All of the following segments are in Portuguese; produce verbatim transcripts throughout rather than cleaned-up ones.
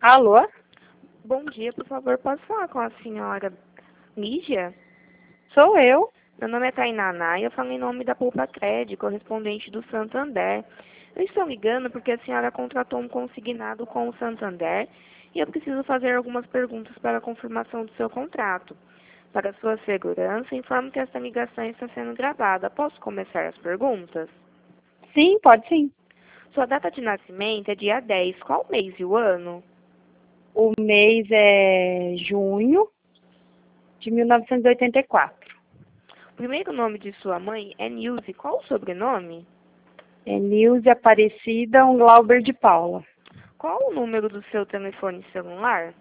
Alô? Bom dia, por favor, posso falar com a senhora Lígia? Sou eu. Meu nome é Tainá e eu falo em nome da Poupa Cred, correspondente do Santander. Eu estou ligando porque a senhora contratou um consignado com o Santander e eu preciso fazer algumas perguntas para a confirmação do seu contrato. Para sua segurança, informo que esta ligação está sendo gravada. Posso começar as perguntas? Sim, pode sim. Sua data de nascimento é dia dez. Qual mês e o ano? O mês é junho de mil novecentos e oitenta e quatro. O primeiro nome de sua mãe é Nilce. Qual o sobrenome? É Nilze Aparecida um Glauber de Paula. Qual o número do seu telefone celular?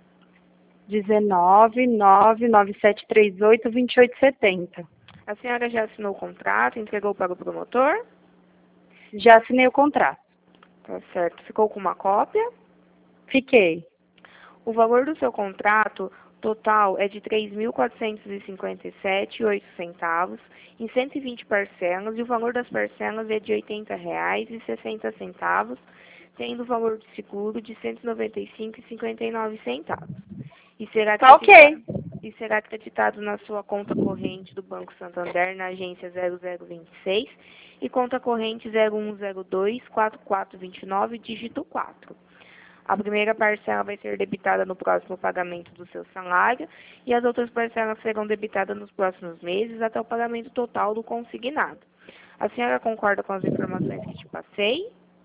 dezenove, nove nove sete três oito, vinte e oito setenta. A senhora já assinou o contrato, entregou para o promotor? Já assinei o contrato. Tá certo. Ficou com uma cópia? Fiquei. O valor do seu contrato total é de três mil quatrocentos e cinquenta e sete reais e oito centavos em cento e vinte parcelas e o valor das parcelas é de oitenta reais e sessenta centavos, tendo o valor de seguro de cento e noventa e cinco reais e cinquenta e nove centavos. E será Tá acreditado, ok. e será acreditado na sua conta corrente do Banco Santander na agência zero zero vinte e seis e conta corrente zero um zero dois, quatro quatro dois nove, dígito quatro. A primeira parcela vai ser debitada no próximo pagamento do seu salário e as outras parcelas serão debitadas nos próximos meses até o pagamento total do consignado. A senhora concorda com as informações que te passei?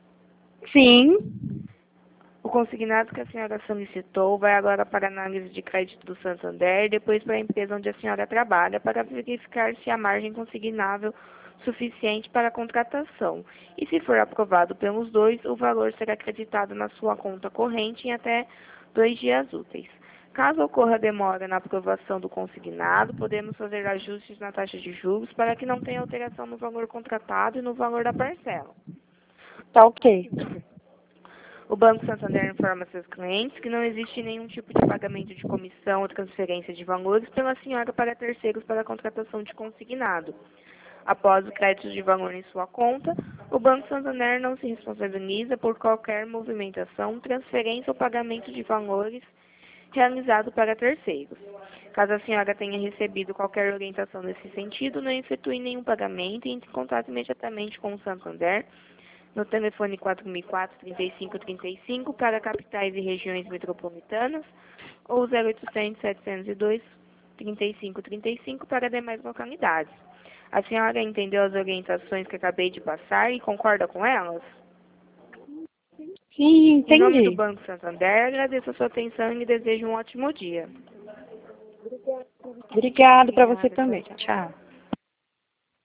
Sim. O consignado que a senhora solicitou vai agora para a análise de crédito do Santander, depois para a empresa onde a senhora trabalha, para verificar se há margem consignável suficiente para a contratação. E se for aprovado pelos dois, o valor será acreditado na sua conta corrente em até dois dias úteis. Caso ocorra demora na aprovação do consignado, podemos fazer ajustes na taxa de juros para que não tenha alteração no valor contratado e no valor da parcela. Tá ok. O Banco Santander informa seus clientes que não existe nenhum tipo de pagamento de comissão ou transferência de valores pela senhora para terceiros para a contratação de consignado. Após o crédito de valor em sua conta, o Banco Santander não se responsabiliza por qualquer movimentação, transferência ou pagamento de valores realizado para terceiros. Caso a senhora tenha recebido qualquer orientação nesse sentido, não efetue nenhum pagamento e entre em contato imediatamente com o Santander no telefone quatro mil e quatro, trinta e cinco trinta e cinco para capitais e regiões metropolitanas ou zero oitocentos, setecentos e dois, trinta e cinco trinta e cinco para demais localidades. A senhora entendeu as orientações que acabei de passar e concorda com elas? Sim, Em nome do entendi. Banco Santander, agradeço a sua atenção e lhe desejo um ótimo dia. Obrigado para você Obrigada, tchau, também. tchau. Tchau.